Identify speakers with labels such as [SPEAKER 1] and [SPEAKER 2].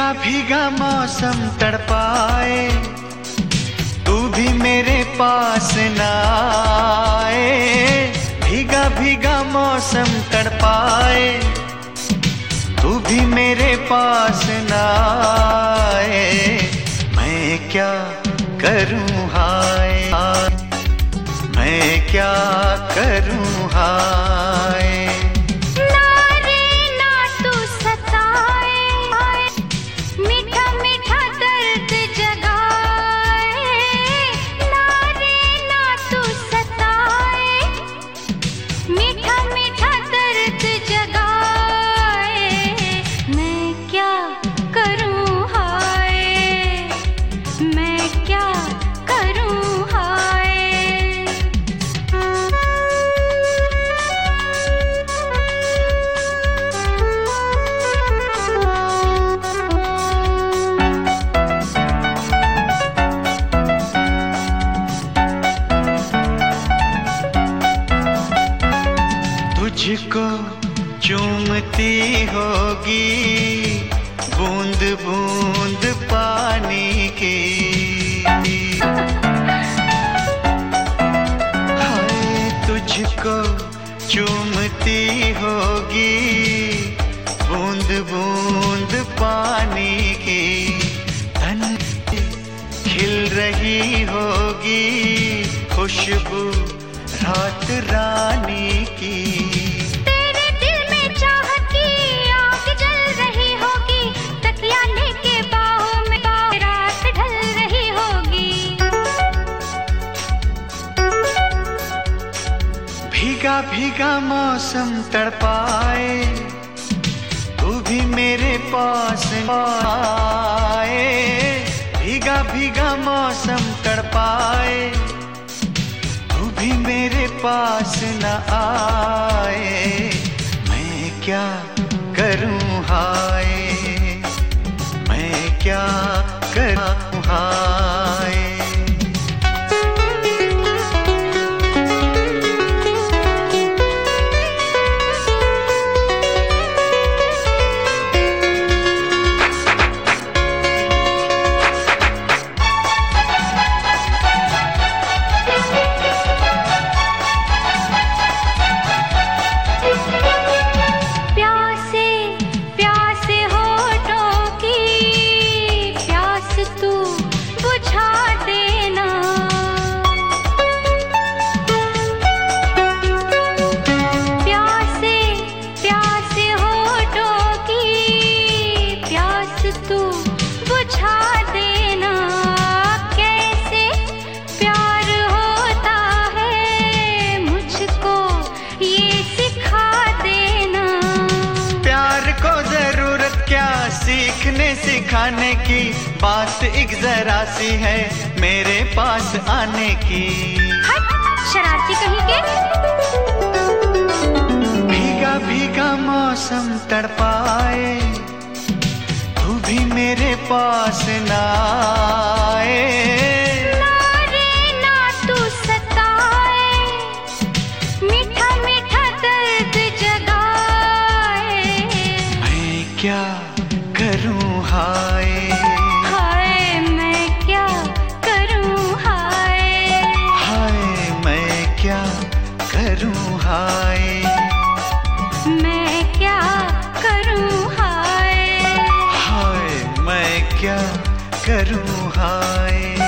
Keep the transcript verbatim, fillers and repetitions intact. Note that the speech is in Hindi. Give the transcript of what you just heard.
[SPEAKER 1] भीगा भीगा मौसम तड़पाए, तू भी मेरे पास ना आए। भीगा भीगा मौसम तड़पाए, तू भी मेरे पास ना आए। मैं क्या करूं हाय, मैं क्या करूं हाय। तुझको चूमती होगी बूंद बूंद पानी की। हाय तुझको चूमती होगी बूंद बूंद पानी की। तन खिल रही होगी खुशबू रात रानी की। भीगा भीगा मौसम तड़पाए, तू भी मेरे पास आए। भीगा भीगा मौसम तड़पाए, तू भी मेरे पास न आए। मैं क्या करूं हाय, मैं क्या करूं हाय। सीखने सिखाने की बात एक जरा सी है मेरे पास आने की।
[SPEAKER 2] हट शरारती कहीं के।
[SPEAKER 1] भीगा भीगा मौसम तड़पाए, तू भी मेरे पास ना आए।
[SPEAKER 2] ना रे ना तू सताए, मीठा मीठा दर्द जगाए।
[SPEAKER 1] मैं क्या करूं हाय,
[SPEAKER 2] हाय मैं क्या करूं हाय।
[SPEAKER 1] हाय मैं क्या करूं हाय,
[SPEAKER 2] मैं क्या करूं हाय।
[SPEAKER 1] हाय मैं क्या करूं हाय।